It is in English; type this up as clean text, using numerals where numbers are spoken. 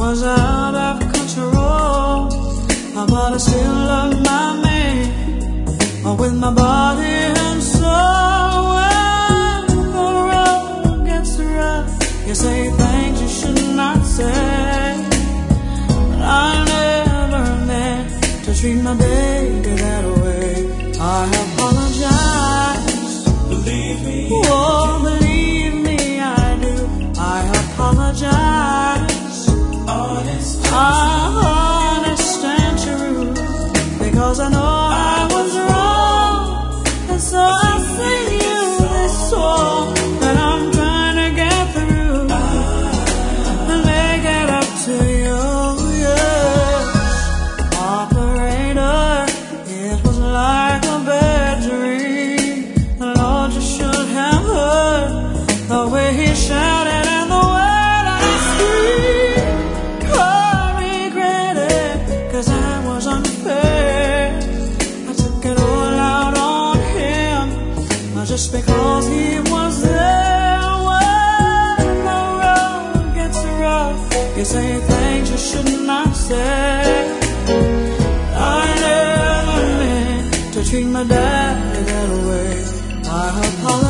was out of control, but I still love my man with my body and soul. When the road gets rough, you say things you should not say. But I never meant to treat my baby that way. I apologize. Believe me. Oh, believe me, I do. I apologize. Honest and true, because I know I was wrong, and so I sing you this song that I'm trying to get through and make it up to you. Yes, operator, it was like a bad dream. The Lord, you should have heard the way he shouted and the way that he screamed. Cause I was unfair. I took it all out on him, just because he was there. When the road gets rough, you say things you should not say. I never meant to treat my dad that way. I apologize.